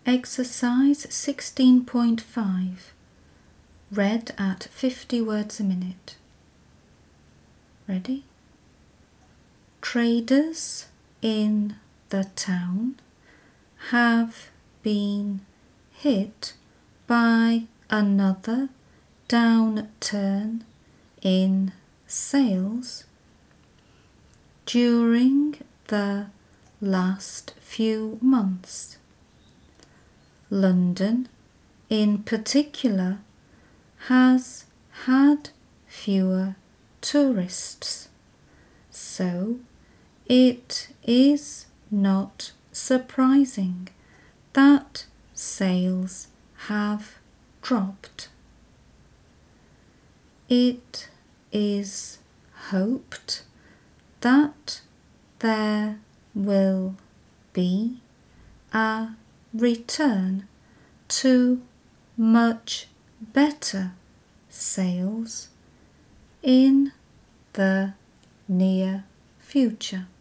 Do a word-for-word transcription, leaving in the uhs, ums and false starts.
Exercise sixteen point five, read at fifty words a minute. Ready? Traders in the town have been hit by another downturn in sales during the last few months. London, in particular, has had fewer tourists, so it is not surprising that sales have dropped. It is hoped that there will be a return to much better sales in the near future.